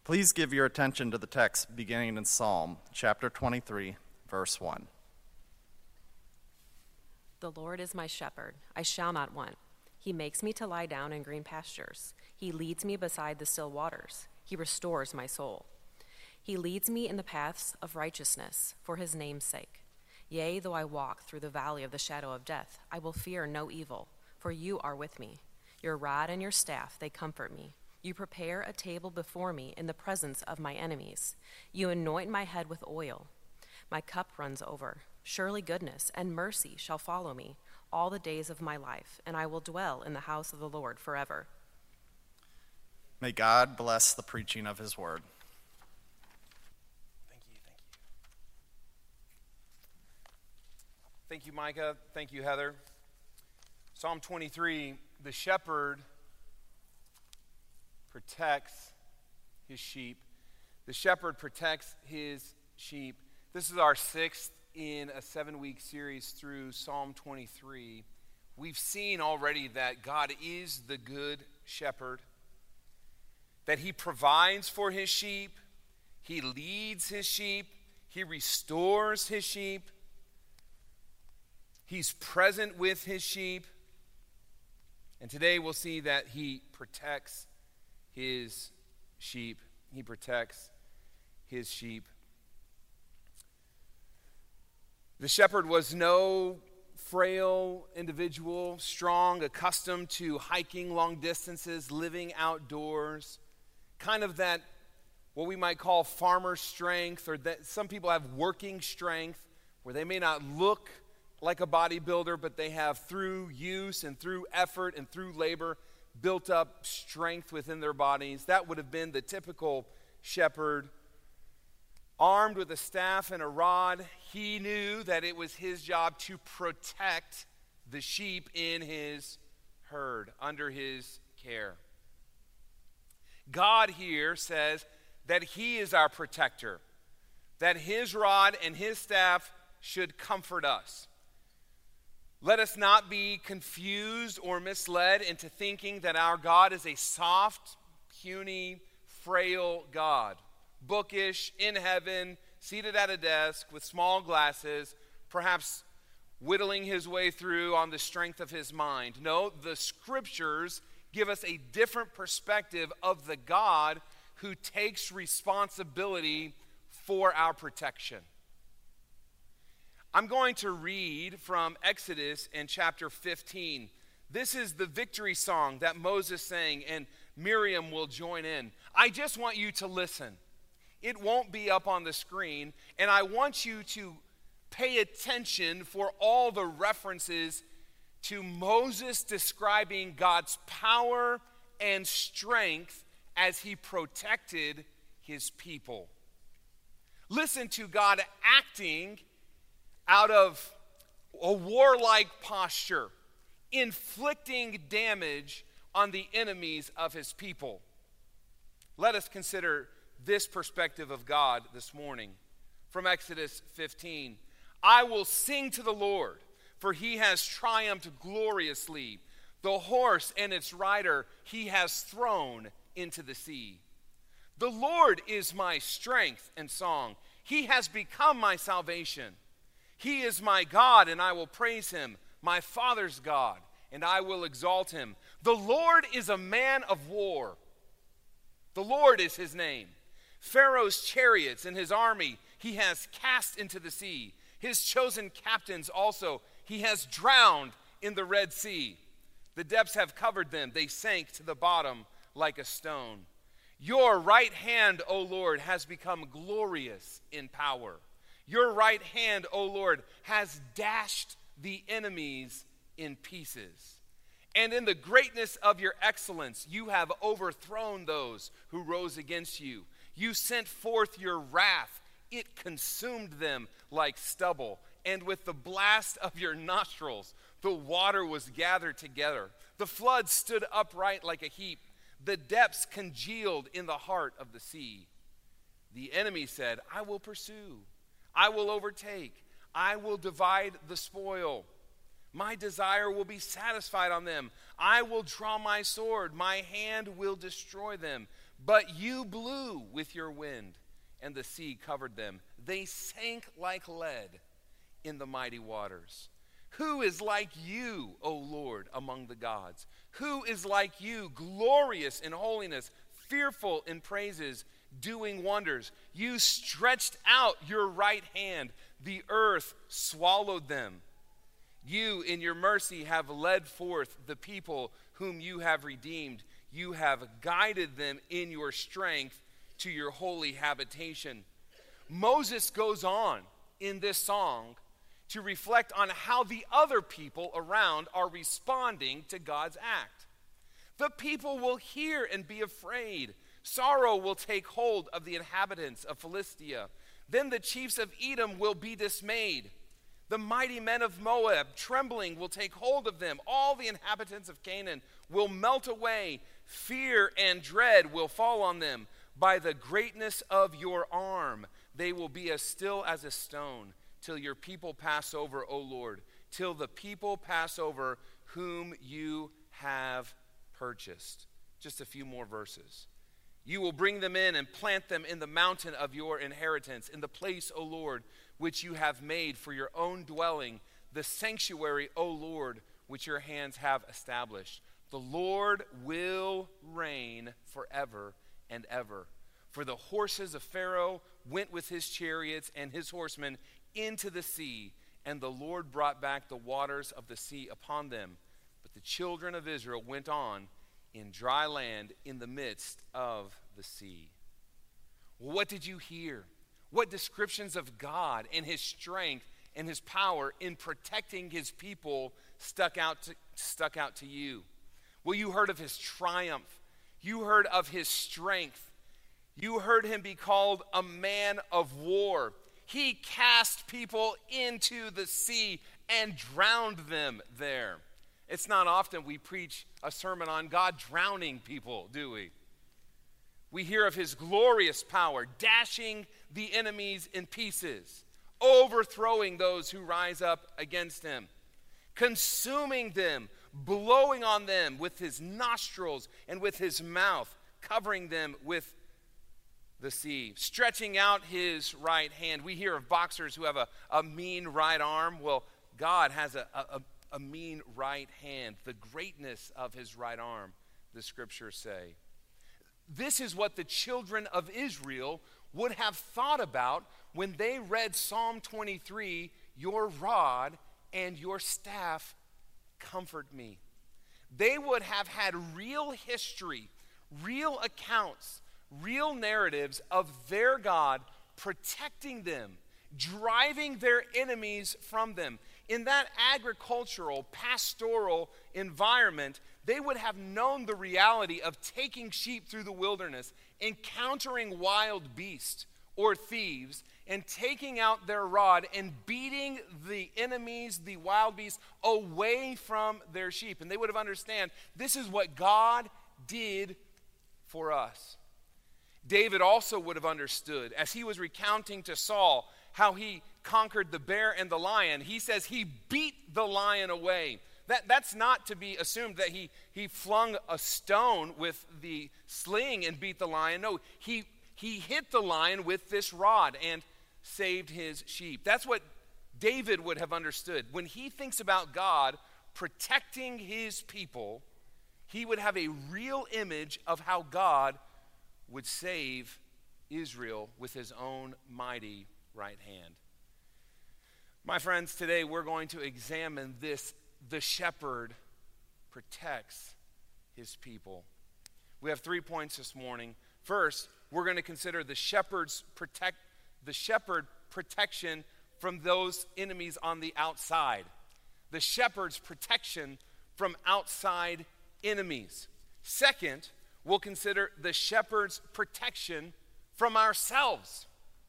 Please give your attention to the text beginning in Psalm chapter 23, verse 1. The Lord is my shepherd, I shall not want. He makes me to lie down in green pastures. He leads me beside the still waters. He restores my soul. He leads me in the paths of righteousness for his name's sake. Yea, though I walk through the valley of the shadow of death, I will fear no evil, for you are with me. Your rod and your staff, they comfort me. You prepare a table before me in the presence of my enemies. You anoint my head with oil. My cup runs over. Surely goodness and mercy shall follow me all the days of my life, and I will dwell in the house of the Lord forever. May God bless the preaching of his word. Thank you. Thank you, Micah. Thank you, Heather. Psalm 23, the shepherd protects his sheep. The shepherd protects his sheep. This is our sixth in a 7-week series through Psalm 23. We've seen already that God is the good shepherd, that he provides for his sheep, he leads his sheep, he restores his sheep, he's present with his sheep, and today we'll see that he protects his sheep. He protects his sheep. The shepherd was no frail individual, strong, accustomed to hiking long distances, living outdoors, kind of that what we might call farmer strength, or that some people have working strength, where they may not look like a bodybuilder, but they have, through use and through effort and through labor, built up strength within their bodies. That would have been the typical shepherd. Armed with a staff and a rod, he knew that it was his job to protect the sheep in his herd, under his care. God here says that he is our protector, that his rod and his staff should comfort us. Let us not be confused or misled into thinking that our God is a soft, puny, frail God, bookish, in heaven, seated at a desk with small glasses, perhaps whittling his way through on the strength of his mind. No, the scriptures give us a different perspective of the God who takes responsibility for our protection. I'm going to read from Exodus in chapter 15. This is the victory song that Moses sang, and Miriam will join in. I just want you to listen. It won't be up on the screen, and I want you to pay attention for all the references to Moses describing God's power and strength as he protected his people. Listen to God acting out of a warlike posture, inflicting damage on the enemies of his people. Let us consider this perspective of God this morning from Exodus 15. I will sing to the Lord, for he has triumphed gloriously. The horse and its rider he has thrown into the sea. The Lord is my strength and song. He has become my salvation. He is my God, and I will praise him, my Father's God, and I will exalt him. The Lord is a man of war. The Lord is his name. Pharaoh's chariots and his army he has cast into the sea. His chosen captains also he has drowned in the Red Sea. The depths have covered them. They sank to the bottom like a stone. Your right hand, O Lord, has become glorious in power. Your right hand, O Lord, has dashed the enemies in pieces. And in the greatness of your excellence, you have overthrown those who rose against you. You sent forth your wrath. It consumed them like stubble. And with the blast of your nostrils, the water was gathered together. The flood stood upright like a heap. The depths congealed in the heart of the sea. The enemy said, I will pursue. I will overtake. I will divide the spoil. My desire will be satisfied on them. I will draw my sword. My hand will destroy them. But you blew with your wind, and the sea covered them. They sank like lead in the mighty waters. Who is like you, O Lord, among the gods? Who is like you, glorious in holiness, fearful in praises, doing wonders? You stretched out your right hand. The earth swallowed them. You, in your mercy, have led forth the people whom you have redeemed. You have guided them in your strength to your holy habitation. Moses goes on in this song to reflect on how the other people around are responding to God's act. The people will hear and be afraid. Sorrow will take hold of the inhabitants of Philistia. Then the chiefs of Edom will be dismayed. The mighty men of Moab, trembling, will take hold of them. All the inhabitants of Canaan will melt away. Fear and dread will fall on them. By the greatness of your arm, they will be as still as a stone, till your people pass over, O Lord, till the people pass over whom you have purchased. Just a few more verses. You will bring them in and plant them in the mountain of your inheritance, in the place, O Lord, which you have made for your own dwelling, the sanctuary, O Lord, which your hands have established. The Lord will reign forever and ever. For the horses of Pharaoh went with his chariots and his horsemen into the sea, and the Lord brought back the waters of the sea upon them. But the children of Israel went on in dry land in the midst of the sea. What did you hear? What descriptions of God and his strength and his power in protecting his people stuck out to you? Well, you heard of his triumph. You heard of his strength. You heard him be called a man of war. He cast people into the sea and drowned them there. It's not often we preach a sermon on God drowning people, do we? We hear of his glorious power, dashing the enemies in pieces, overthrowing those who rise up against him, consuming them, blowing on them with his nostrils and with his mouth, covering them with the sea, stretching out his right hand. We hear of boxers who have a mean right arm. Well, God has a mean right hand, the greatness of his right arm, the scriptures say. This is what the children of Israel would have thought about when they read Psalm 23, your rod and your staff comfort me. They would have had real history, real accounts, real narratives of their God protecting them, driving their enemies from them. In that agricultural, pastoral environment, they would have known the reality of taking sheep through the wilderness, encountering wild beasts or thieves, and taking out their rod and beating the enemies, the wild beasts, away from their sheep. And they would have understood this is what God did for us. David also would have understood, as he was recounting to Saul how he conquered the bear and the lion. He says he beat the lion away. That's not to be assumed that he flung a stone with the sling and beat the lion. No, he hit the lion with this rod and saved his sheep. That's what David would have understood. When he thinks about God protecting his people, he would have a real image of how God would save Israel with his own mighty right hand. My friends, today we're going to examine this. The shepherd protects his people. We have 3 points this morning. First, we're going to consider the shepherd protection from those enemies on the outside. The shepherd's protection from outside enemies. Second, we'll consider the shepherd's protection from ourselves.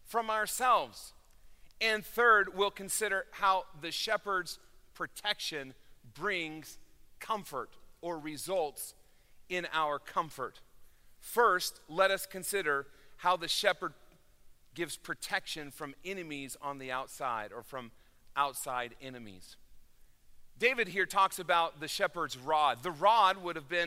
And third, we'll consider how the shepherd's protection brings comfort or results in our comfort. First, let us consider how the shepherd gives protection from enemies on the outside, or from outside enemies. David here talks about the shepherd's rod. The rod would have been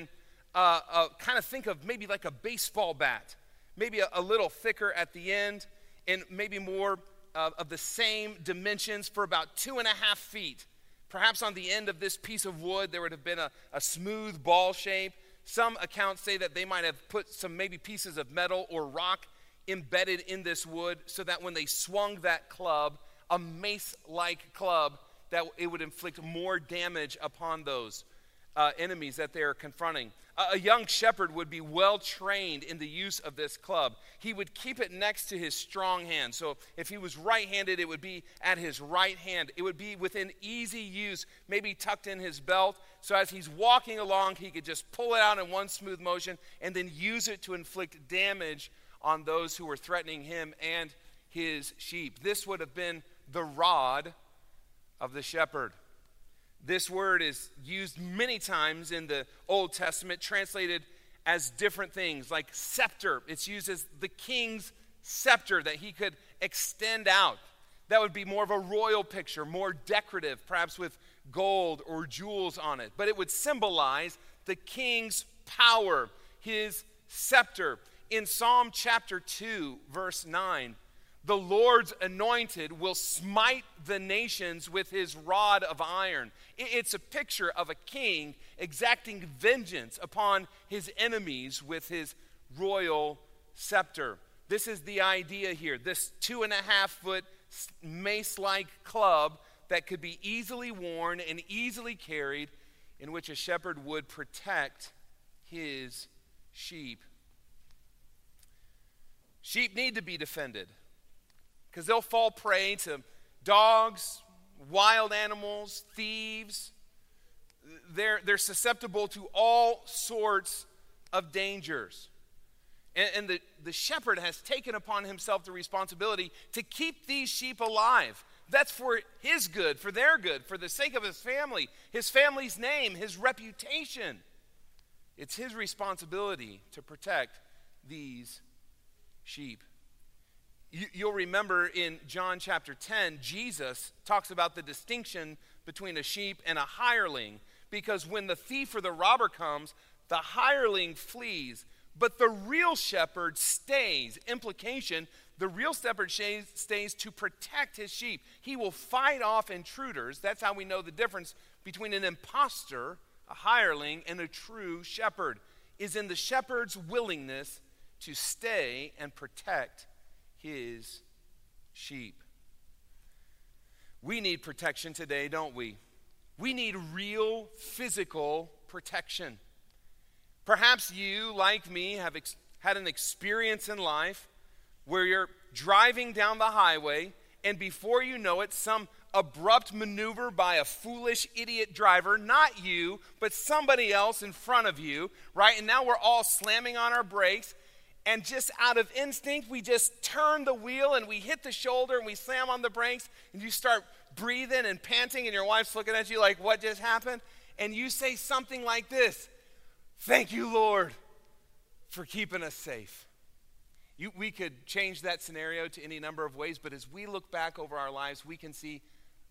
kind of think of maybe like a baseball bat, maybe a little thicker at the end, and maybe more of the same dimensions for about 2.5 feet. Perhaps on the end of this piece of wood, there would have been a smooth ball shape. Some accounts say that they might have put some maybe pieces of metal or rock embedded in this wood so that when they swung that club, a mace-like club, that it would inflict more damage upon those enemies that they're confronting. A young shepherd would be well trained in the use of this club. He would keep it next to his strong hand. So if he was right-handed, it would be at his right hand. It would be within easy use, maybe tucked in his belt. So as he's walking along, he could just pull it out in one smooth motion and then use it to inflict damage on those who were threatening him and his sheep. This would have been the rod of the shepherd. This word is used many times in the Old Testament, translated as different things, like scepter. It's used as the king's scepter that he could extend out. That would be more of a royal picture, more decorative, perhaps with gold or jewels on it. But it would symbolize the king's power, his scepter. In Psalm chapter 2, verse 9, the Lord's anointed will smite the nations with his rod of iron. It's a picture of a king exacting vengeance upon his enemies with his royal scepter. This is the idea here. This 2.5-foot mace-like club that could be easily worn and easily carried, in which a shepherd would protect his sheep. Sheep need to be defended, because they'll fall prey to dogs, wild animals, thieves. They're susceptible to all sorts of dangers. And the shepherd has taken upon himself the responsibility to keep these sheep alive. That's for his good, for their good, for the sake of his family's name, his reputation. It's his responsibility to protect these sheep. You'll remember in John chapter 10, Jesus talks about the distinction between a sheep and a hireling, because when the thief or the robber comes, the hireling flees, but the real shepherd stays. Implication, the real shepherd stays to protect his sheep. He will fight off intruders. That's how we know the difference between an imposter, a hireling, and a true shepherd, is in the shepherd's willingness to stay and protect his sheep. We need protection today, don't we? We need real physical protection. Perhaps you, like me, have had an experience in life where you're driving down the highway, and before you know it, some abrupt maneuver by a foolish idiot driver, not you, but somebody else in front of you, right? And now we're all slamming on our brakes. And just out of instinct, we just turn the wheel and we hit the shoulder and we slam on the brakes, and you start breathing and panting, and your wife's looking at you like, what just happened? And you say something like this: "Thank you, Lord, for keeping us safe." We could change that scenario to any number of ways, but as we look back over our lives, we can see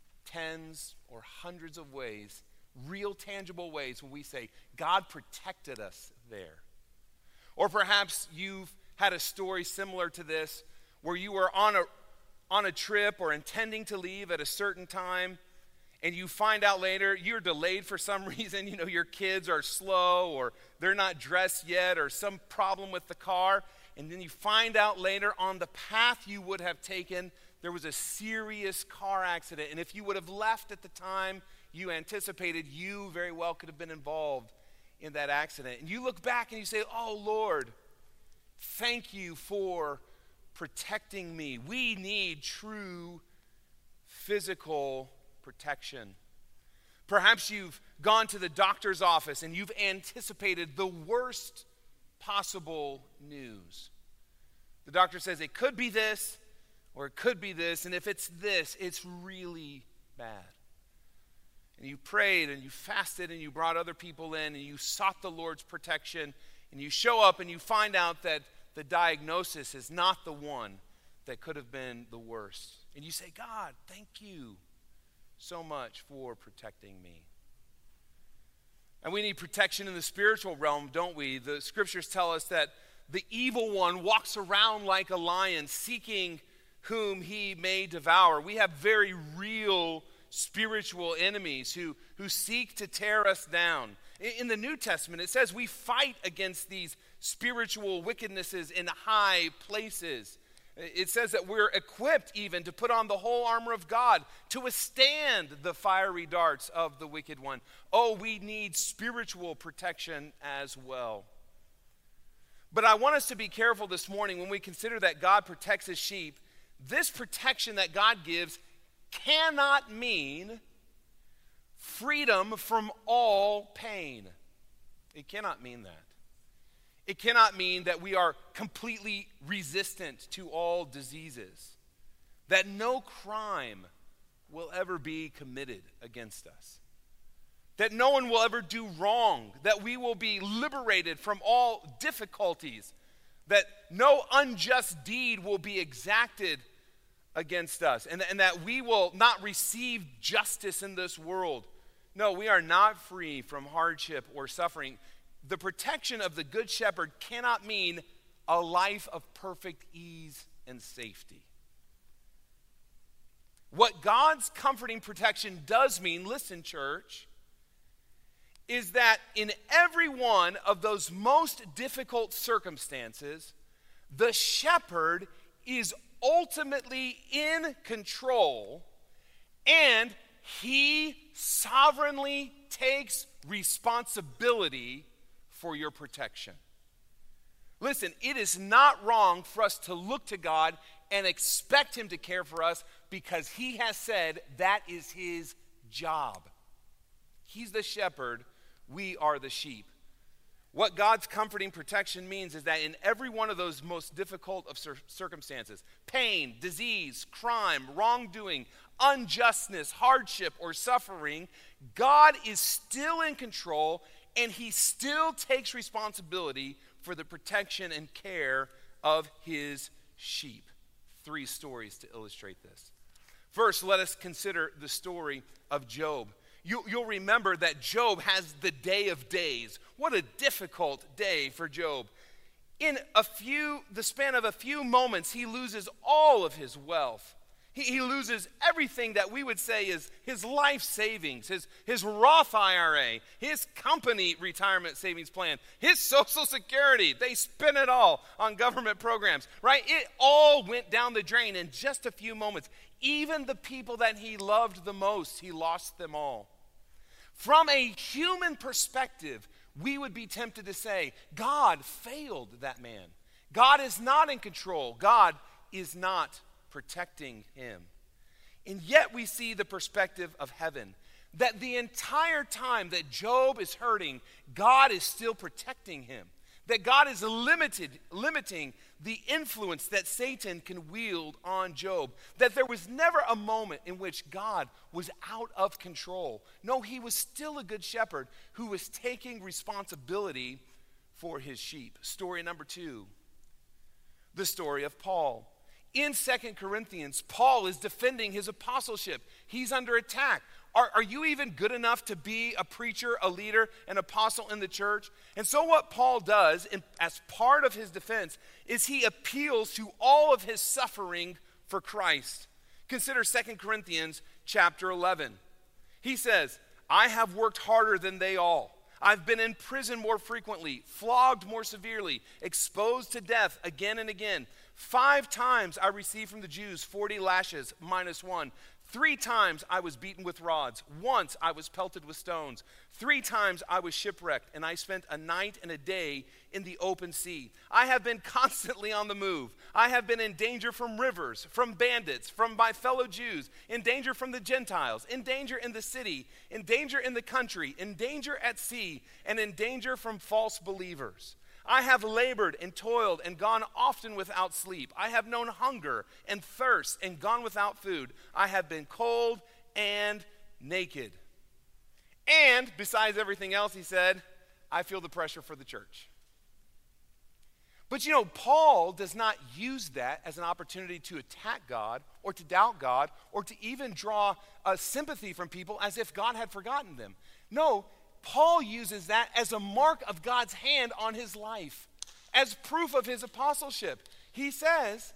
tens or hundreds of ways, real tangible ways, when we say, God protected us there. Or perhaps you've had a story similar to this where you were on a trip or intending to leave at a certain time, and you find out later you're delayed for some reason. Your kids are slow, or they're not dressed yet, or some problem with the car. And then you find out later on the path you would have taken, there was a serious car accident. And if you would have left at the time you anticipated, you very well could have been involved in that accident. And you look back and you say, oh, Lord, thank you for protecting me. We need true physical protection. Perhaps you've gone to the doctor's office and you've anticipated the worst possible news. The doctor says it could be this or it could be this, and if it's this, it's really bad. And you prayed and you fasted and you brought other people in and you sought the Lord's protection, and you show up and you find out that the diagnosis is not the one that could have been the worst. And you say, God, thank you so much for protecting me. And we need protection in the spiritual realm, don't we? The scriptures tell us that the evil one walks around like a lion, seeking whom he may devour. We have very real spiritual enemies who seek to tear us down. In the New Testament, it says we fight against these spiritual wickednesses in high places. It says that we're equipped even to put on the whole armor of God to withstand the fiery darts of the wicked one. Oh, we need spiritual protection as well. But I want us to be careful this morning when we consider that God protects his sheep. This protection that God gives cannot mean freedom from all pain. It cannot mean that. It cannot mean that we are completely resistant to all diseases, that no crime will ever be committed against us, that no one will ever do wrong, that we will be liberated from all difficulties, that no unjust deed will be exacted against us, and that we will not receive justice in this world. No, we are not free from hardship or suffering. The protection of the Good Shepherd cannot mean a life of perfect ease and safety. What God's comforting protection does mean, listen, church, is that in every one of those most difficult circumstances, the shepherd is ultimately in control, and he sovereignly takes responsibility for your protection. Listen, it is not wrong for us to look to God and expect him to care for us because he has said that is his job. He's the shepherd, we are the sheep. What God's comforting protection means is that in every one of those most difficult of circumstances, pain, disease, crime, wrongdoing, unjustness, hardship, or suffering, God is still in control and he still takes responsibility for the protection and care of his sheep. 3 stories to illustrate this. First, let us consider the story of Job. You'll remember that Job has the day of days. What a difficult day for Job. In the span of a few moments, he loses all of his wealth. He loses everything that we would say is his life savings, his Roth IRA, his company retirement savings plan, his Social Security. They spend it all on government programs, right? It all went down the drain in just a few moments. Even the people that he loved the most, he lost them all. From a human perspective, we would be tempted to say, God failed that man. God is not in control. God is not protecting him. And yet we see the perspective of heaven, that the entire time that Job is hurting, God is still protecting him. That God is limiting the influence that Satan can wield on Job. That there was never a moment in which God was out of control. No, he was still a good shepherd who was taking responsibility for his sheep. Story number 2, the story of Paul. In 2 Corinthians, Paul is defending his apostleship. He's under attack. Are you even good enough to be a preacher, a leader, an apostle in the church? And so what Paul does, as part of his defense, is he appeals to all of his suffering for Christ. Consider 2 Corinthians chapter 11. He says, I have worked harder than they all. I've been in prison more frequently, flogged more severely, exposed to death again and again. 5 times I received from the Jews 40 lashes minus 1. 3 times I was beaten with rods. Once I was pelted with stones. 3 times I was shipwrecked, and I spent a night and a day in the open sea. I have been constantly on the move. I have been in danger from rivers, from bandits, from my fellow Jews, in danger from the Gentiles, in danger in the city, in danger in the country, in danger at sea, and in danger from false believers. I have labored and toiled and gone often without sleep. I have known hunger and thirst and gone without food. I have been cold and naked. And besides everything else, he said, I feel the pressure for the church. But you know, Paul does not use that as an opportunity to attack God or to doubt God or to even draw sympathy from people as if God had forgotten them. No, Paul uses that as a mark of God's hand on his life, as proof of his apostleship. He says,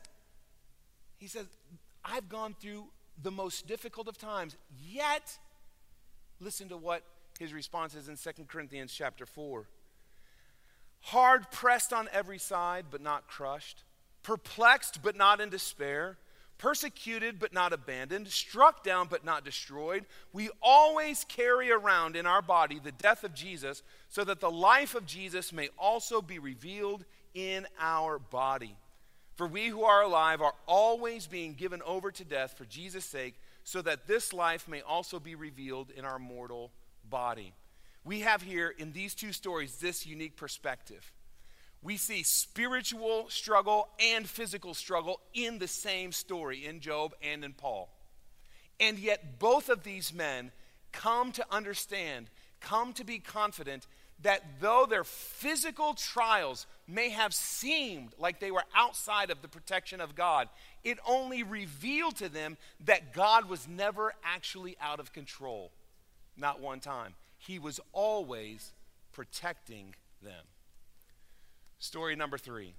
I've gone through the most difficult of times, yet, listen to what his response is in 2 Corinthians chapter 4. Hard pressed on every side, but not crushed. Perplexed, but not in despair. Persecuted, but not abandoned. Struck down, but not destroyed. We always carry around in our body the death of Jesus, so that the life of Jesus may also be revealed in our body. For we who are alive are always being given over to death for Jesus' sake, so that this life may also be revealed in our mortal body. We have here in these two stories this unique perspective. We see spiritual struggle and physical struggle in the same story, in Job and in Paul. And yet both of these men come to understand, come to be confident that though their physical trials may have seemed like they were outside of the protection of God, it only revealed to them that God was never actually out of control. Not one time. He was always protecting them. Story number 3.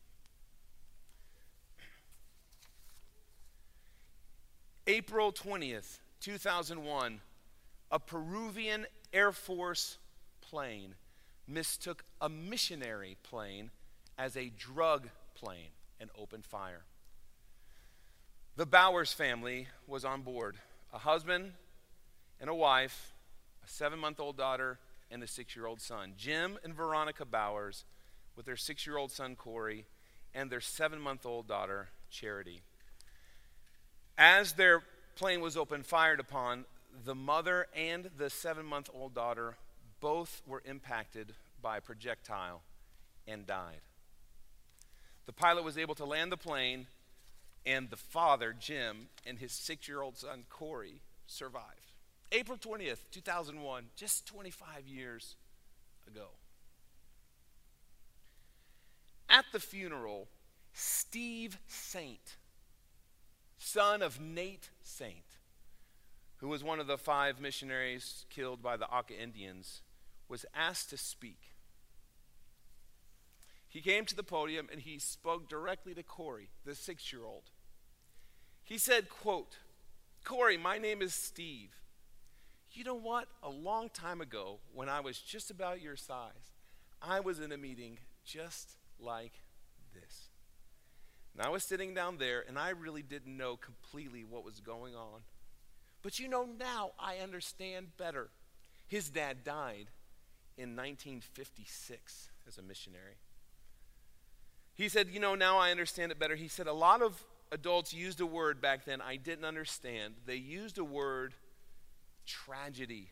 April 20th, 2001, a Peruvian Air Force plane mistook a missionary plane as a drug plane and opened fire. The Bowers family was on board, a husband and a wife, a 7-month-old daughter, and a 6-year-old son. Jim and Veronica Bowers with their 6-year-old son Corey and their 7-month-old daughter Charity. As their plane was opened fired upon, the mother and the 7-month-old daughter both were impacted by a projectile and died. The pilot was able to land the plane, and the father, Jim, and his 6-year-old son Corey survived. April 20th, 2001, just 25 years ago. At the funeral, Steve Saint, son of Nate Saint, who was one of the 5 missionaries killed by the Auca Indians, was asked to speak. He came to the podium and he spoke directly to Corey, the 6-year-old. He said, quote, "Corey, my name is Steve. You know what? A long time ago, when I was just about your size, I was in a meeting just like this. And I was sitting down there, and I really didn't know completely what was going on. But you know, now I understand better. His dad died in 1956 as a missionary. He said, you know, now I understand it better. He said, a lot of adults used a word back then I didn't understand. They used a word, tragedy.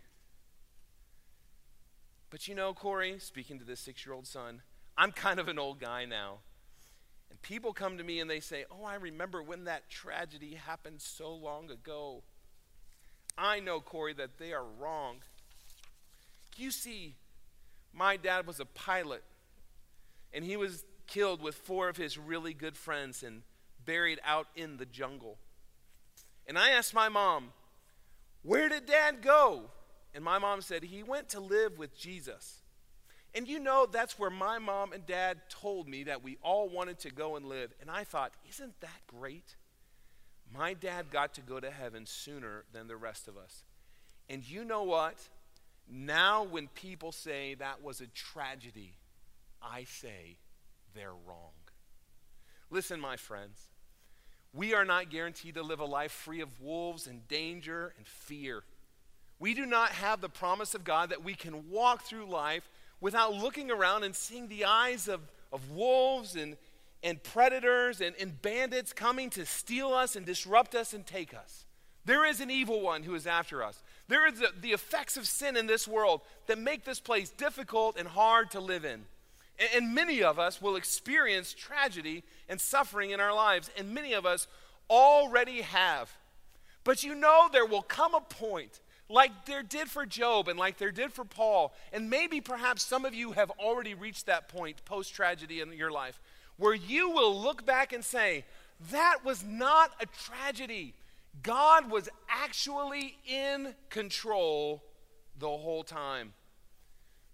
But you know, Corey, speaking to this 6-year-old son, I'm kind of an old guy now. And people come to me and they say, oh, I remember when that tragedy happened so long ago. I know, Corey, that they are wrong. You see, my dad was a pilot, and he was killed with 4 of his really good friends and buried out in the jungle. And I asked my mom, where did Dad go? And my mom said, he went to live with Jesus. And you know, that's where my mom and Dad told me that we all wanted to go and live. And I thought, isn't that great? My dad got to go to heaven sooner than the rest of us. And you know what? Now when people say that was a tragedy, I say they're wrong. Listen, my friends, we are not guaranteed to live a life free of wolves and danger and fear. We do not have the promise of God that we can walk through life without looking around and seeing the eyes of wolves and predators and bandits coming to steal us and disrupt us and take us. There is an evil one who is after us. There is the effects of sin in this world that make this place difficult and hard to live in. And many of us will experience tragedy and suffering in our lives, and many of us already have. But you know, there will come a point, like there did for Job and like there did for Paul, and maybe perhaps some of you have already reached that point post-tragedy in your life, where you will look back and say, that was not a tragedy. God was actually in control the whole time.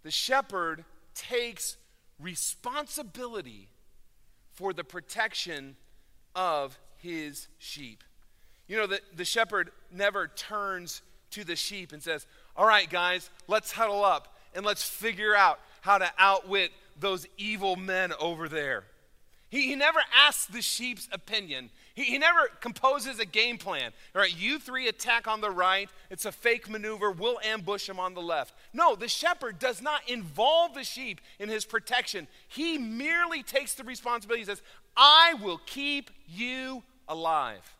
The shepherd takes responsibility for the protection of his sheep. You know, the shepherd never turns to the sheep and says, all right, guys, let's huddle up and let's figure out how to outwit those evil men over there. He never asks the sheep's opinion. He never composes a game plan. All right, you three attack on the right. It's a fake maneuver. We'll ambush them on the left. No, the shepherd does not involve the sheep in his protection. He merely takes the responsibility. He says, I will keep you alive.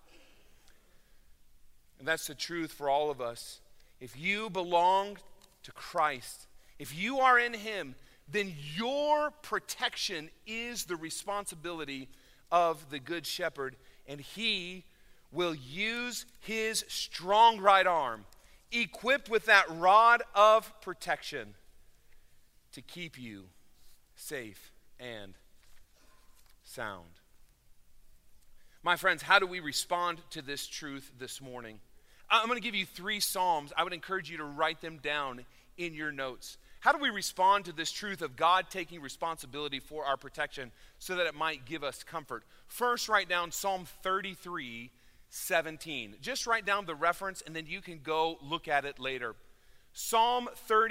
And that's the truth for all of us. If you belong to Christ, if you are in him, then your protection is the responsibility of the good shepherd, and he will use his strong right arm, equipped with that rod of protection, to keep you safe and sound. My friends, how do we respond to this truth this morning? I'm going to give you 3 Psalms. I would encourage you to write them down in your notes. How do we respond to this truth of God taking responsibility for our protection so that it might give us comfort? First, write down Psalm 33:17. Just write down the reference and then you can go look at it later. Psalm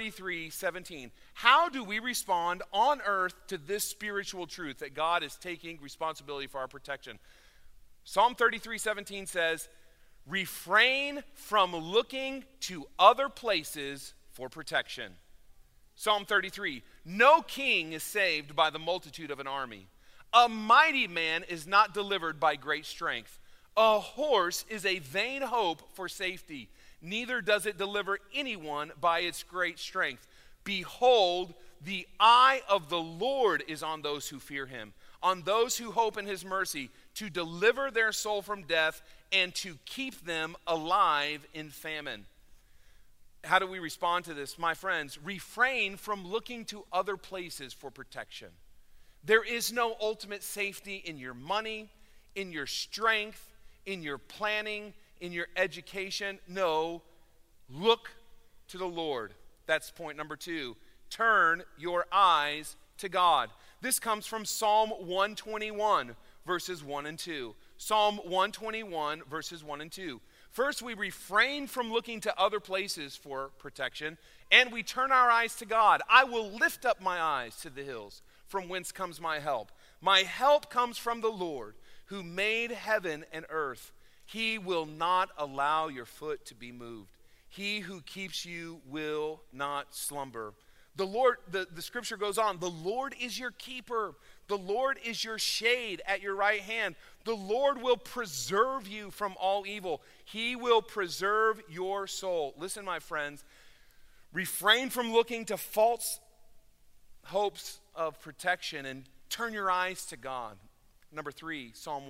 33:17. How do we respond on earth to this spiritual truth that God is taking responsibility for our protection? Psalm 33:17 says, refrain from looking to other places for protection. Psalm 33, no king is saved by the multitude of an army. A mighty man is not delivered by great strength. A horse is a vain hope for safety. Neither does it deliver anyone by its great strength. Behold, the eye of the Lord is on those who fear him, on those who hope in his mercy, to deliver their soul from death and to keep them alive in famine. How do we respond to this? My friends, refrain from looking to other places for protection. There is no ultimate safety in your money, in your strength, in your planning, in your education. No, look to the Lord. That's point number 2. Turn your eyes to God. This comes from Psalm 121, verses 1 and 2. Psalm 121, verses 1 and 2. First, we refrain from looking to other places for protection, and we turn our eyes to God. I will lift up my eyes to the hills, from whence comes my help. My help comes from the Lord, who made heaven and earth. He will not allow your foot to be moved. He who keeps you will not slumber. The Lord, the scripture goes on, the Lord is your keeper. The Lord is your shade at your right hand. The Lord will preserve you from all evil. He will preserve your soul. Listen, my friends, refrain from looking to false hopes of protection and turn your eyes to God. Number 3, Psalm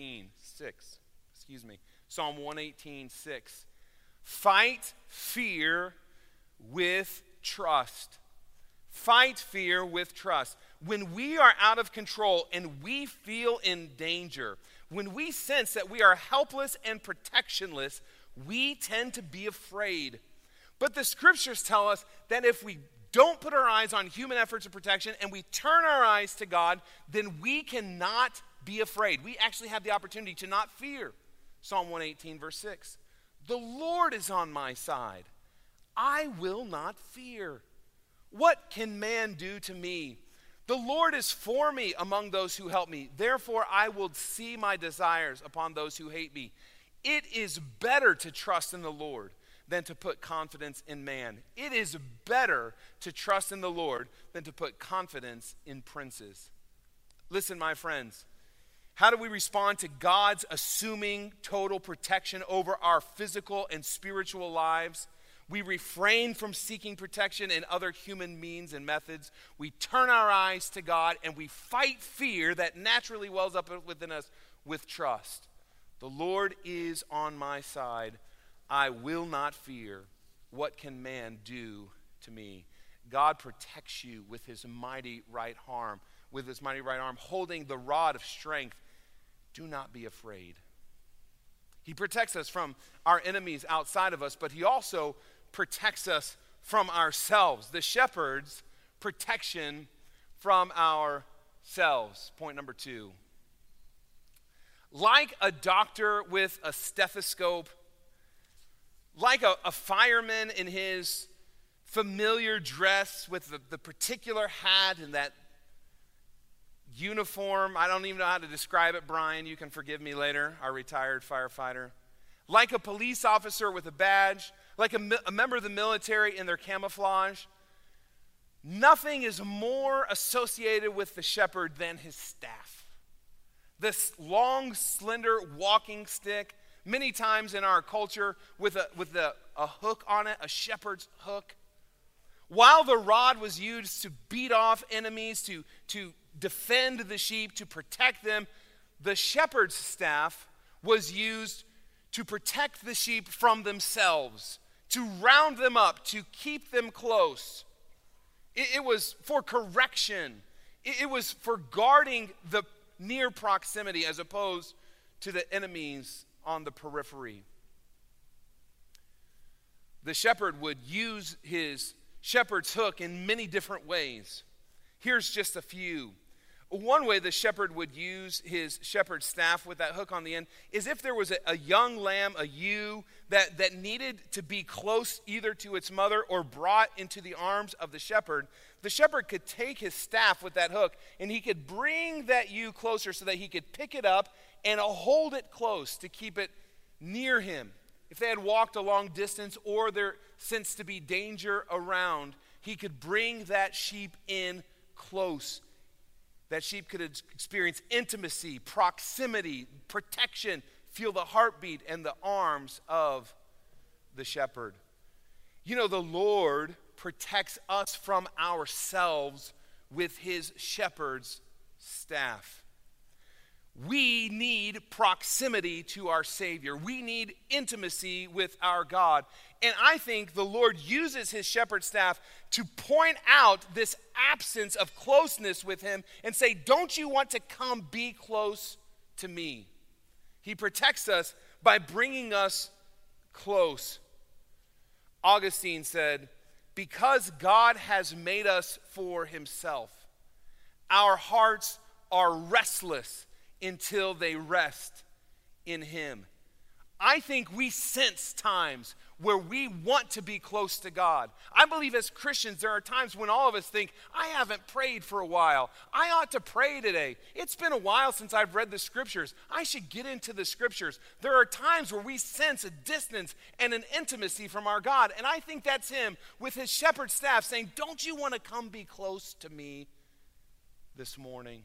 118:6. Psalm 118:6. Fight fear with trust. Fight fear with trust. When we are out of control and we feel in danger, when we sense that we are helpless and protectionless, we tend to be afraid. But the scriptures tell us that if we don't put our eyes on human efforts of protection and we turn our eyes to God, then we cannot be afraid. We actually have the opportunity to not fear. Psalm 118, verse 6. The Lord is on my side. I will not fear. What can man do to me? The Lord is for me among those who help me. Therefore, I will see my desires upon those who hate me. It is better to trust in the Lord than to put confidence in man. It is better to trust in the Lord than to put confidence in princes. Listen, my friends, how do we respond to God's assuming total protection over our physical and spiritual lives? We refrain from seeking protection in other human means and methods. We turn our eyes to God and we fight fear that naturally wells up within us with trust. The Lord is on my side. I will not fear. What can man do to me? God protects you with his mighty right arm, holding the rod of strength. Do not be afraid. He protects us from our enemies outside of us, but he also protects us from ourselves. The shepherds protection from ourselves. Point number 2. Like a doctor with a stethoscope, like a fireman in his familiar dress with the particular hat and that uniform. I don't even know how to describe it, Brian. You can forgive me later, our retired firefighter. Like a police officer with a badge, like a member of the military in their camouflage. Nothing is more associated with the shepherd than his staff. This long, slender walking stick, many times in our culture with a hook on it, a shepherd's hook. While the rod was used to beat off enemies, to defend the sheep, to protect them, the shepherd's staff was used to protect the sheep from themselves, to round them up, to keep them close. It was for correction. It was for guarding the near proximity as opposed to the enemies on the periphery. The shepherd would use his shepherd's hook in many different ways. Here's just a few. One way the shepherd would use his shepherd's staff with that hook on the end is if there was a young lamb, a ewe, that needed to be close either to its mother or brought into the arms of the shepherd could take his staff with that hook and he could bring that ewe closer so that he could pick it up and hold it close to keep it near him. If they had walked a long distance or there sensed to be danger around, he could bring that sheep in close. That sheep could experience intimacy, proximity, protection, feel the heartbeat and the arms of the shepherd. You know, the Lord protects us from ourselves with his shepherd's staff. We need proximity to our Savior. We need intimacy with our God. And I think the Lord uses his shepherd's staff to point out this absence of closeness with him and say, don't you want to come be close to me? He protects us by bringing us close. Augustine said, because God has made us for himself, our hearts are restless until they rest in him. I think we sense times where we want to be close to God. I believe as Christians there are times when all of us think, I haven't prayed for a while. I ought to pray today. It's been a while since I've read the scriptures. I should get into the scriptures. There are times where we sense a distance and an intimacy from our God. And I think that's him with his shepherd's staff saying, don't you want to come be close to me this morning?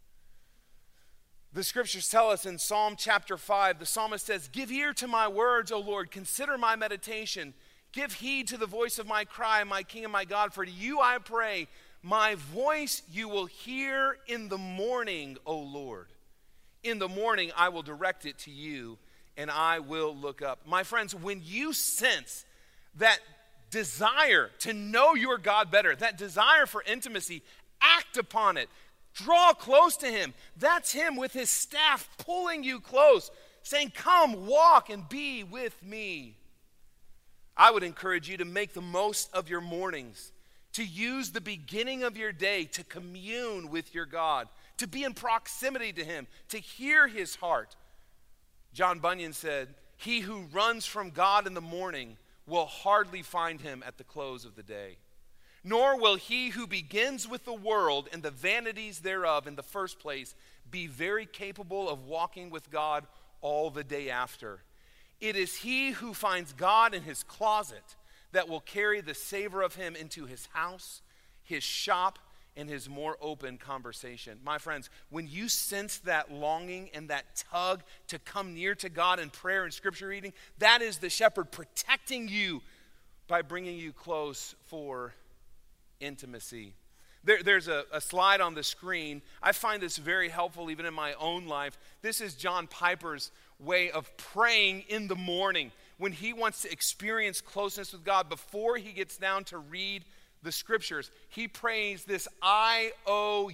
The scriptures tell us in Psalm chapter 5, the psalmist says, give ear to my words, O Lord, consider my meditation. Give heed to the voice of my cry, my King and my God, for to you I pray. My voice you will hear in the morning, O Lord. In the morning I will direct it to you, and I will look up. My friends, when you sense that desire to know your God better, that desire for intimacy, act upon it. Draw close to him. That's him with his staff pulling you close, saying, come, walk and be with me. I would encourage you to make the most of your mornings, to use the beginning of your day to commune with your God, to be in proximity to him, to hear his heart. John Bunyan said, he who runs from God in the morning will hardly find him at the close of the day. Nor will he who begins with the world and the vanities thereof in the first place be very capable of walking with God all the day after. It is he who finds God in his closet that will carry the savor of him into his house, his shop, and his more open conversation. My friends, when you sense that longing and that tug to come near to God in prayer and scripture reading, that is the shepherd protecting you by bringing you close for intimacy. There's a slide on the screen. I find this very helpful even in my own life. This is John Piper's way of praying in the morning when he wants to experience closeness with God. Before he gets down to read the scriptures, he prays this IOUS.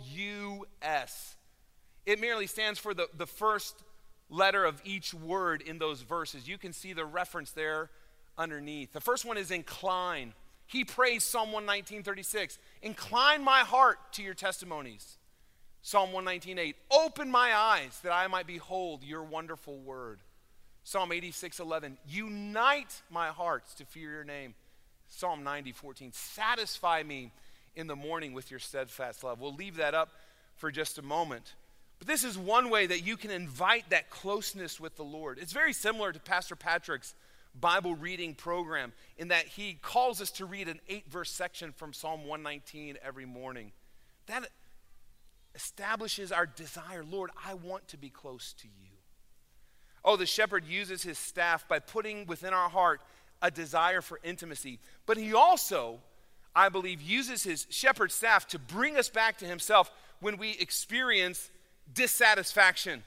It merely stands for the first letter of each word in those verses. You can see the reference there underneath. The first one is incline. He prays Psalm 119:36. Incline my heart to your testimonies. Psalm 119:8. Open my eyes that I might behold your wonderful word. Psalm 86:11. Unite my hearts to fear your name. Psalm 90:14. Satisfy me in the morning with your steadfast love. We'll leave that up for just a moment. But this is one way that you can invite that closeness with the Lord. It's very similar to Pastor Patrick's Bible reading program in that he calls us to read an 8-verse section from Psalm 119 every morning. That establishes our desire. Lord, I want to be close to you. Oh, the shepherd uses his staff by putting within our heart a desire for intimacy. But he also, I believe, uses his shepherd staff to bring us back to himself when we experience dissatisfaction.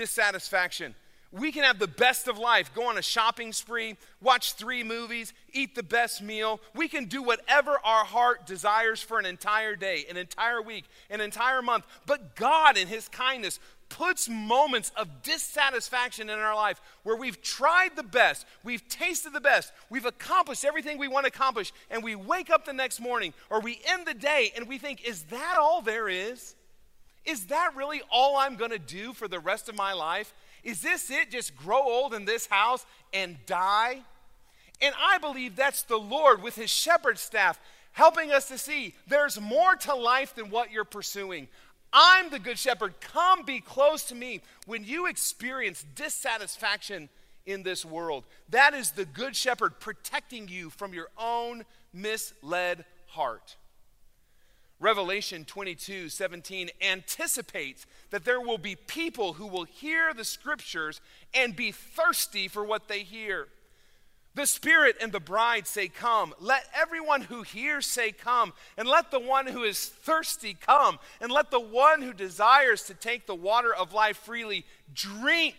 We can have the best of life, go on a shopping spree, watch 3 movies, eat the best meal. We can do whatever our heart desires for an entire day, an entire week, an entire month. But God, in his kindness, puts moments of dissatisfaction in our life where we've tried the best, we've tasted the best, we've accomplished everything we want to accomplish, and we wake up the next morning or we end the day and we think, is that all there is? Is that really all I'm going to do for the rest of my life? Is this it? Just grow old in this house and die? And I believe that's the Lord with his shepherd staff helping us to see there's more to life than what you're pursuing. I'm the good shepherd. Come be close to me. When you experience dissatisfaction in this world, that is the good shepherd protecting you from your own misled heart. Revelation 22:17 anticipates that there will be people who will hear the scriptures and be thirsty for what they hear. The Spirit and the bride say, come. Let everyone who hears say, come. And let the one who is thirsty come. And let the one who desires to take the water of life freely drink.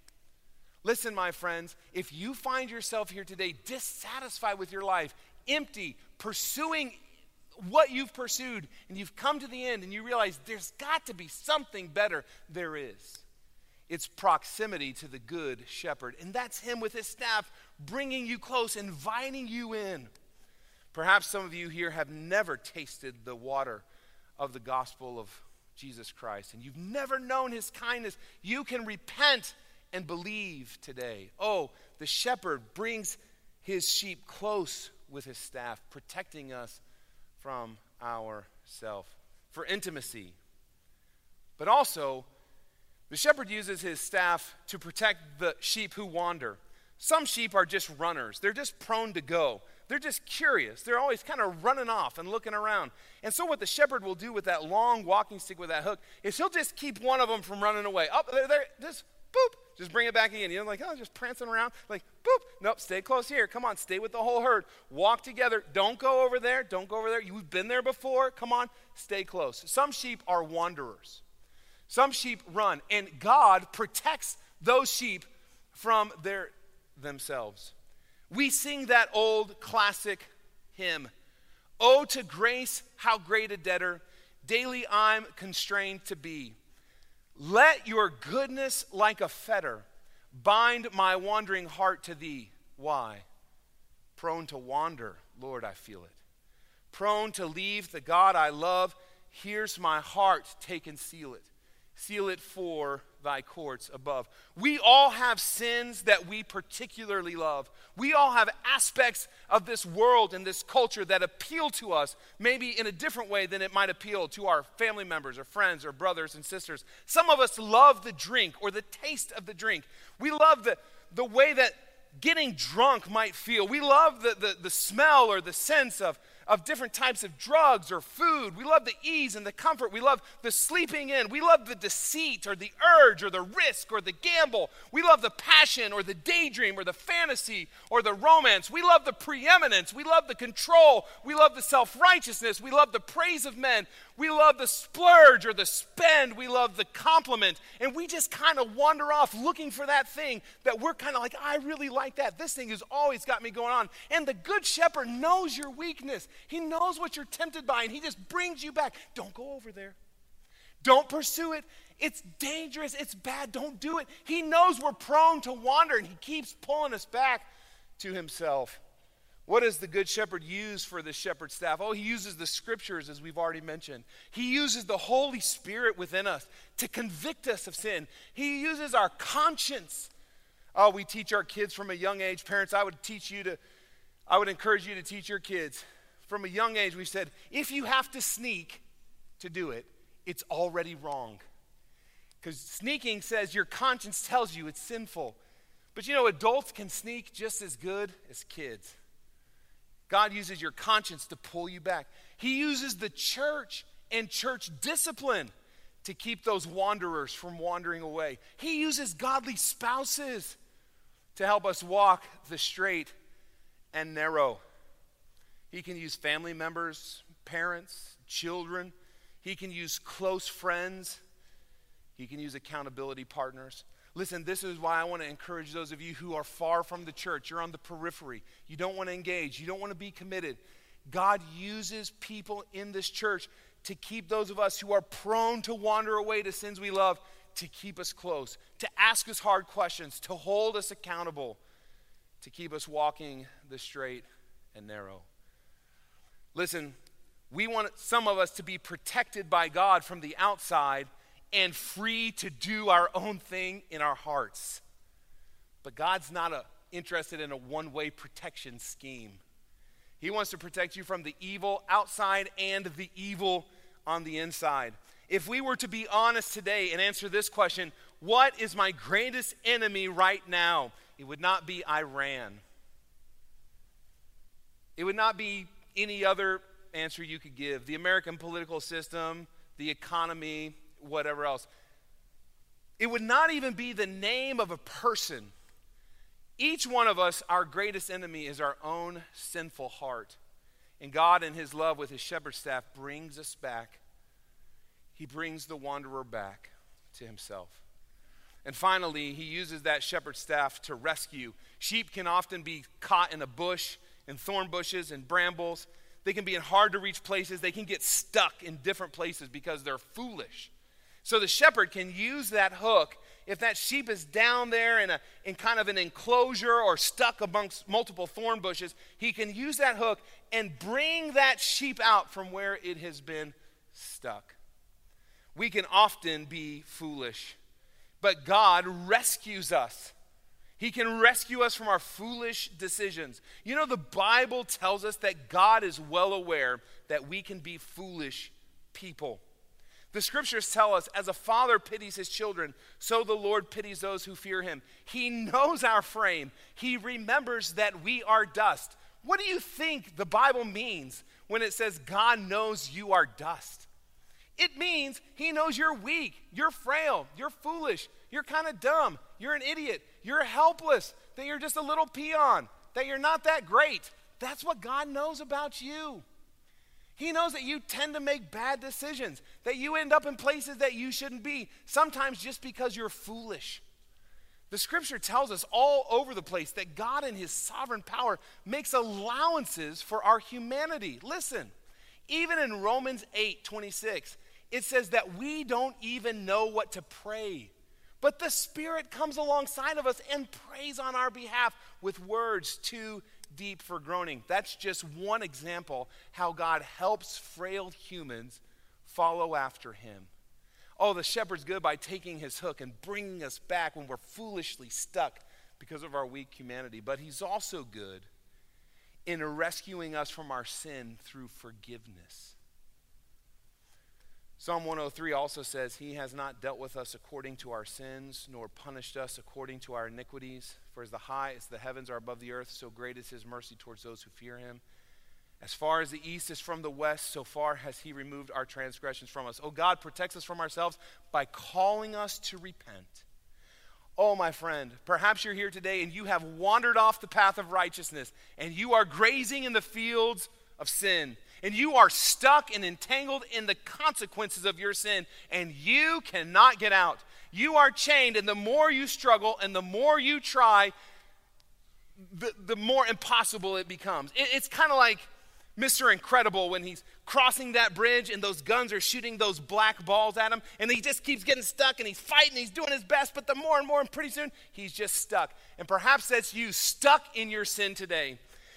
Listen, my friends, if you find yourself here today dissatisfied with your life, empty, pursuing what you've pursued, and you've come to the end and you realize there's got to be something better, there is. It's proximity to the good shepherd. And that's him with his staff bringing you close, inviting you in. Perhaps some of you here have never tasted the water of the gospel of Jesus Christ, and you've never known his kindness. You can repent and believe today. Oh, the shepherd brings his sheep close with his staff, protecting us from ourself, for intimacy. But also, the shepherd uses his staff to protect the sheep who wander. Some sheep are just runners. They're just prone to go. They're just curious. They're always kind of running off and looking around. And so what the shepherd will do with that long walking stick with that hook is he'll just keep one of them from running away. Up there, just boop, just bring it back again. You know, like, oh, just prancing around. Like, boop, nope, stay close here. Come on, stay with the whole herd. Walk together. Don't go over there. Don't go over there. You've been there before. Come on, stay close. Some sheep are wanderers. Some sheep run, and God protects those sheep from themselves. We sing that old classic hymn, "Oh, to grace, how great a debtor, daily I'm constrained to be. Let your goodness like a fetter bind my wandering heart to thee." Why? Prone to wander, Lord, I feel it. Prone to leave the God I love, here's my heart, take and seal it. Seal it for thy courts above. We all have sins that we particularly love. We all have aspects of this world and this culture that appeal to us, maybe in a different way than it might appeal to our family members or friends or brothers and sisters. Some of us love the drink or the taste of the drink. We love the way that getting drunk might feel. We love the smell or the sense of different types of drugs or food. We love the ease and the comfort. We love the sleeping in. We love the deceit or the urge or the risk or the gamble. We love the passion or the daydream or the fantasy or the romance. We love the preeminence. We love the control. We love the self-righteousness. We love the praise of men. We love the splurge or the spend. We love the compliment. And we just kind of wander off looking for that thing that we're kind of like, I really like that. This thing has always got me going on. And the good shepherd knows your weakness. He knows what you're tempted by, and he just brings you back. Don't go over there. Don't pursue it. It's dangerous. It's bad. Don't do it. He knows we're prone to wander, and he keeps pulling us back to himself. What does the Good Shepherd use for the shepherd's staff? Oh, he uses the scriptures, as we've already mentioned. He uses the Holy Spirit within us to convict us of sin. He uses our conscience. Oh, we teach our kids from a young age. Parents, I would encourage you to teach your kids. From a young age, we've said, if you have to sneak to do it, it's already wrong. Because sneaking says your conscience tells you it's sinful. But you know, adults can sneak just as good as kids. God uses your conscience to pull you back. He uses the church and church discipline to keep those wanderers from wandering away. He uses godly spouses to help us walk the straight and narrow. He can use family members, parents, children. He can use close friends. He can use accountability partners. Listen, this is why I want to encourage those of you who are far from the church. You're on the periphery. You don't want to engage. You don't want to be committed. God uses people in this church to keep those of us who are prone to wander away to sins we love, to keep us close, to ask us hard questions, to hold us accountable, to keep us walking the straight and narrow. Listen, we want some of us to be protected by God from the outside and free to do our own thing in our hearts. But God's not interested in a one-way protection scheme. He wants to protect you from the evil outside and the evil on the inside. If we were to be honest today and answer this question, what is my greatest enemy right now? It would not be Iran. It would not be any other answer you could give. The American political system, the economy, whatever else. It would not even be the name of a person. Each one of us, our greatest enemy is our own sinful heart. And God in his love with his shepherd staff brings us back. He brings the wanderer back to himself. And finally, he uses that shepherd staff to rescue. Sheep can often be caught in a bush, in thorn bushes and brambles. They can be in hard to reach places. They can get stuck in different places because they're foolish. So the shepherd can use that hook. If that sheep is down there in kind of an enclosure or stuck amongst multiple thorn bushes, he can use that hook and bring that sheep out from where it has been stuck. We can often be foolish, but God rescues us. He can rescue us from our foolish decisions. You know, the Bible tells us that God is well aware that we can be foolish people. The scriptures tell us, as a father pities his children, so the Lord pities those who fear him. He knows our frame. He remembers that we are dust. What do you think the Bible means when it says God knows you are dust? It means he knows you're weak, you're frail, you're foolish, you're kind of dumb, you're an idiot, you're helpless, that you're just a little peon, that you're not that great. That's what God knows about you. He knows that you tend to make bad decisions, that you end up in places that you shouldn't be, sometimes just because you're foolish. The scripture tells us all over the place that God in his sovereign power makes allowances for our humanity. Listen, even in Romans 8:26, it says that we don't even know what to pray, but the Spirit comes alongside of us and prays on our behalf with words too deep for groaning. That's just one example how God helps frail humans follow after him. Oh, the shepherd's good by taking his hook and bringing us back when we're foolishly stuck because of our weak humanity. But he's also good in rescuing us from our sin through forgiveness. Psalm 103 also says, he has not dealt with us according to our sins, nor punished us according to our iniquities. For as the high as the heavens are above the earth, so great is his mercy towards those who fear him. As far as the east is from the west, so far has he removed our transgressions from us. Oh, God protects us from ourselves by calling us to repent. Oh, my friend, perhaps you're here today and you have wandered off the path of righteousness, and you are grazing in the fields of sin. And you are stuck and entangled in the consequences of your sin, and you cannot get out. You are chained, and the more you struggle and the more you try, the more impossible it becomes. It's kind of like Mr. Incredible when he's crossing that bridge and those guns are shooting those black balls at him, and he just keeps getting stuck, and he's fighting, he's doing his best, but the more and more, and pretty soon, he's just stuck. And perhaps that's you, stuck in your sin today.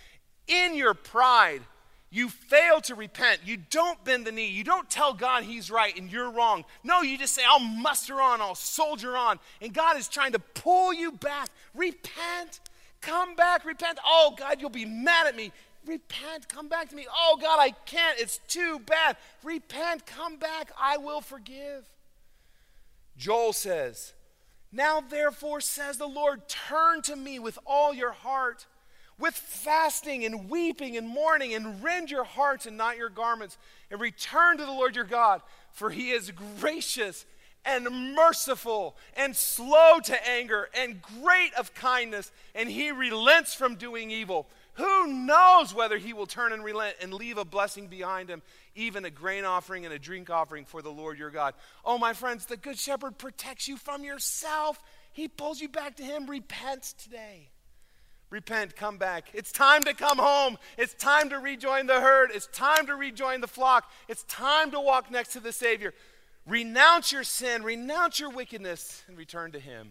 In your pride, you fail to repent. You don't bend the knee. You don't tell God he's right and you're wrong. No, you just say, I'll muster on, I'll soldier on. And God is trying to pull you back. Repent. Come back, repent. Oh, God, you'll be mad at me. Repent, come back to me. Oh, God, I can't. It's too bad. Repent, come back. I will forgive. Joel says, now therefore, says the Lord, turn to me with all your heart, with fasting and weeping and mourning, and rend your hearts and not your garments, and return to the Lord your God, for he is gracious and merciful and slow to anger and great of kindness, and he relents from doing evil. Who knows whether he will turn and relent and leave a blessing behind him, even a grain offering and a drink offering for the Lord your God. Oh, my friends, the Good Shepherd protects you from yourself. He pulls you back to him. Repent today. Repent, come back. It's time to come home. It's time to rejoin the herd. It's time to rejoin the flock. It's time to walk next to the Savior. Renounce your sin, renounce your wickedness, and return to him.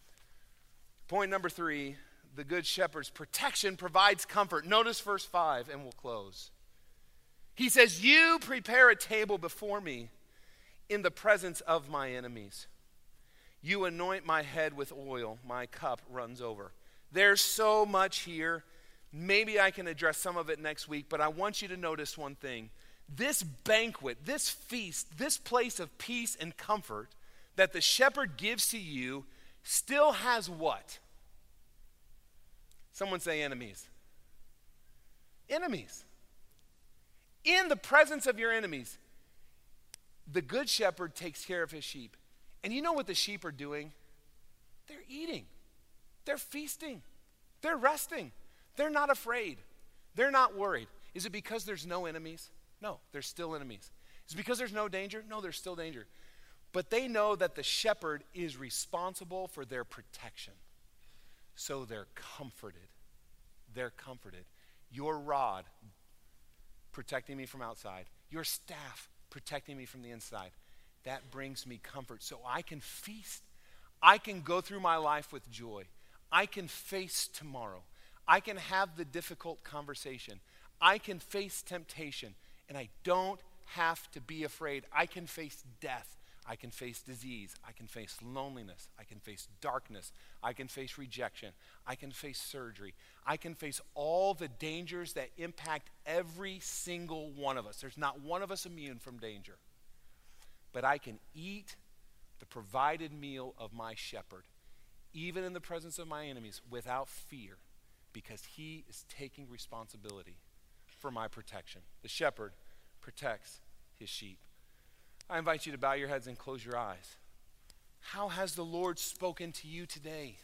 Point number 3, the Good Shepherd's protection provides comfort. Notice verse 5, and we'll close. He says, you prepare a table before me in the presence of my enemies. You anoint my head with oil, my cup runs over. There's so much here. Maybe I can address some of it next week, but I want you to notice one thing. This banquet, this feast, this place of peace and comfort that the shepherd gives to you still has what? Someone say enemies. Enemies. In the presence of your enemies, the good shepherd takes care of his sheep. And you know what the sheep are doing? They're eating. They're feasting. They're resting. They're not afraid. They're not worried. Is it because there's no enemies? No, there's still enemies. Is it because there's no danger? No, there's still danger. But they know that the shepherd is responsible for their protection. So they're comforted. They're comforted. Your rod protecting me from outside. Your staff protecting me from the inside. That brings me comfort. So I can feast. I can go through my life with joy. I can face tomorrow. I can have the difficult conversation. I can face temptation. And I don't have to be afraid. I can face death. I can face disease. I can face loneliness. I can face darkness. I can face rejection. I can face surgery. I can face all the dangers that impact every single one of us. There's not one of us immune from danger. But I can eat the provided meal of my shepherd, even in the presence of my enemies, without fear, because he is taking responsibility for my protection. The shepherd protects his sheep. I invite you to bow your heads and close your eyes. How has the Lord spoken to you today?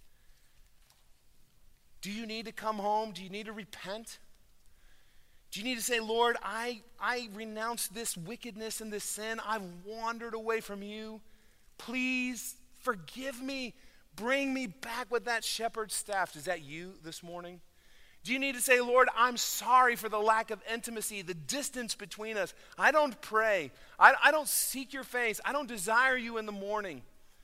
Do you need to come home? Do you need to repent? Do you need to say, Lord, I renounce this wickedness and this sin. I've wandered away from you. Please forgive me. Bring me back with that shepherd's staff. Is that you this morning? Do you need to say, Lord, I'm sorry for the lack of intimacy, the distance between us. I don't pray. I don't seek your face. I don't desire you in the morning.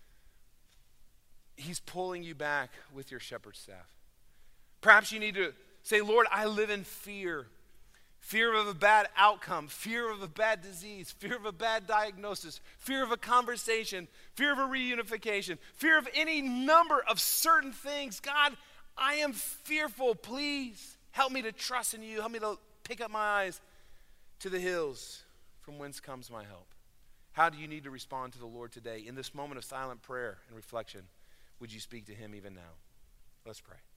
He's pulling you back with your shepherd's staff. Perhaps you need to say, Lord, I live in fear. Fear of a bad outcome, fear of a bad disease, fear of a bad diagnosis, fear of a conversation, fear of a reunification, fear of any number of certain things. God, I am fearful. Please help me to trust in you. Help me to pick up my eyes to the hills from whence comes my help. How do you need to respond to the Lord today? In this moment of silent prayer and reflection, would you speak to him even now? Let's pray.